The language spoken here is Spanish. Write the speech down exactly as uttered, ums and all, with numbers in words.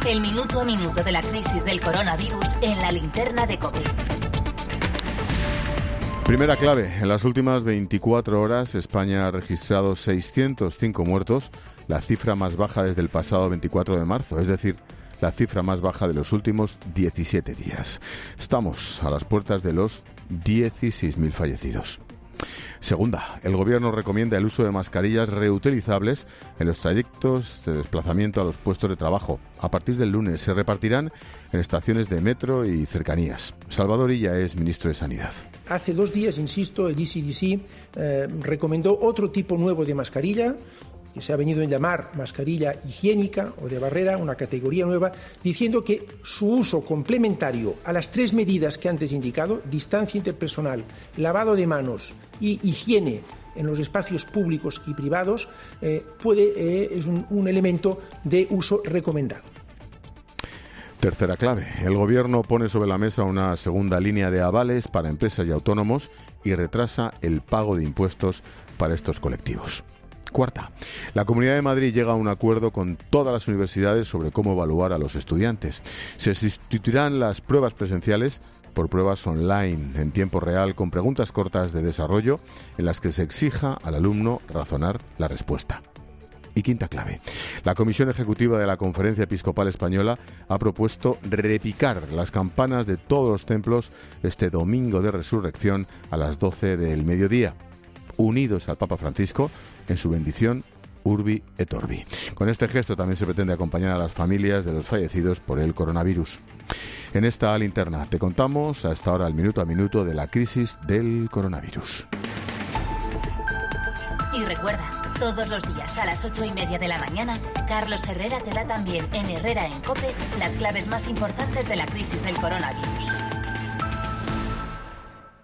El minuto a minuto de la crisis del coronavirus en la linterna de COPE. Primera clave. En las últimas veinticuatro horas, España ha registrado seiscientos cinco muertos, la cifra más baja desde el pasado veinticuatro de marzo, es decir, la cifra más baja de los últimos diecisiete días. Estamos a las puertas de los dieciséis mil fallecidos. Segunda, el Gobierno recomienda el uso de mascarillas reutilizables en los trayectos de desplazamiento a los puestos de trabajo. A partir del lunes se repartirán en estaciones de metro y cercanías. Salvador Illa es ministro de Sanidad. Hace dos días, insisto, el D C D C eh, recomendó otro tipo nuevo de mascarilla, que se ha venido a llamar mascarilla higiénica o de barrera, una categoría nueva, diciendo que su uso complementario a las tres medidas que antes he indicado, distancia interpersonal, lavado de manos y higiene en los espacios públicos y privados, eh, puede, eh, es un, un elemento de uso recomendado. Tercera clave. El Gobierno pone sobre la mesa una segunda línea de avales para empresas y autónomos y retrasa el pago de impuestos para estos colectivos. Cuarta, la Comunidad de Madrid llega a un acuerdo con todas las universidades sobre cómo evaluar a los estudiantes. Se sustituirán las pruebas presenciales por pruebas online en tiempo real con preguntas cortas de desarrollo en las que se exija al alumno razonar la respuesta. Y quinta clave, la Comisión Ejecutiva de la Conferencia Episcopal Española ha propuesto repicar las campanas de todos los templos este domingo de Resurrección a las doce del mediodía, unidos al Papa Francisco en su bendición Urbi et Orbi. Con este gesto también se pretende acompañar a las familias de los fallecidos por el coronavirus. En esta linterna te contamos a esta hora el minuto a minuto de la crisis del coronavirus. Y recuerda, todos los días a las ocho y media de la mañana, Carlos Herrera te da también en Herrera en COPE las claves más importantes de la crisis del coronavirus.